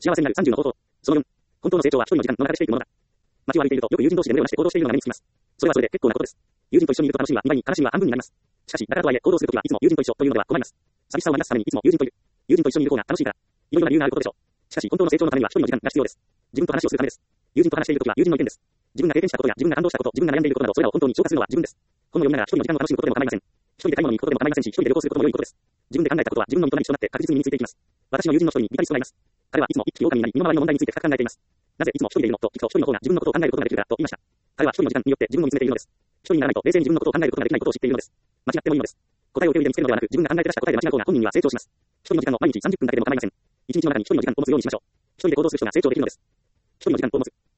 幸せになる30の方法。その4、本当の成長は一人の時間の中でしていくものだ。街を歩いているとよく友人同士で胸をなして行動しているのが目につきます。それはそれで結構なことです。友人と一緒にいると楽しみは2倍に悲しみは半分になります。しかし、だからとはいえ行動するときはいつも友人と一緒というのでは困ります。寂しさを満たすためにいつも友人といる。友人と一緒にいる方が楽しいから。いろいろな理由があることでしょう。しかし、本当の成長のためには一人の時間が必要です。自分と話をするためです。友人と話しているときは友人の意見です。自分が経験したことや自分が感動したこと、自分が悩んでいることなど、それらを本当に消化するのは自分です。本を読みながら一人の時間を楽しむことでも構いません。一人で買い物に行くことでも構いませんし、一人で旅行することも良いことです。自分で考えたことは自分の身となりとなって確実に身についていきます。私の友人の一人にビタリストがいます。彼はいつも一匹狼になり、身の回りの問題について深く考えています。なぜいつも一人でいるのと聞くと、一人の方が自分のことを考えることができるからと言いました。彼は一人の時間によって自分を見つめているのです。一人にならないと冷静に自分のことを考えることができないことを知っているのです。間違ってもいいのです。答えを手を入れ見つけるのではなく、自分が考えて出した答えで間違う方が本人には成長します。一人の時間を毎日30分だけでも構いません。一日の中に一人の時間を持つようにしましょう。一人で行動する人が成長できるのです。一人の時間を持つ。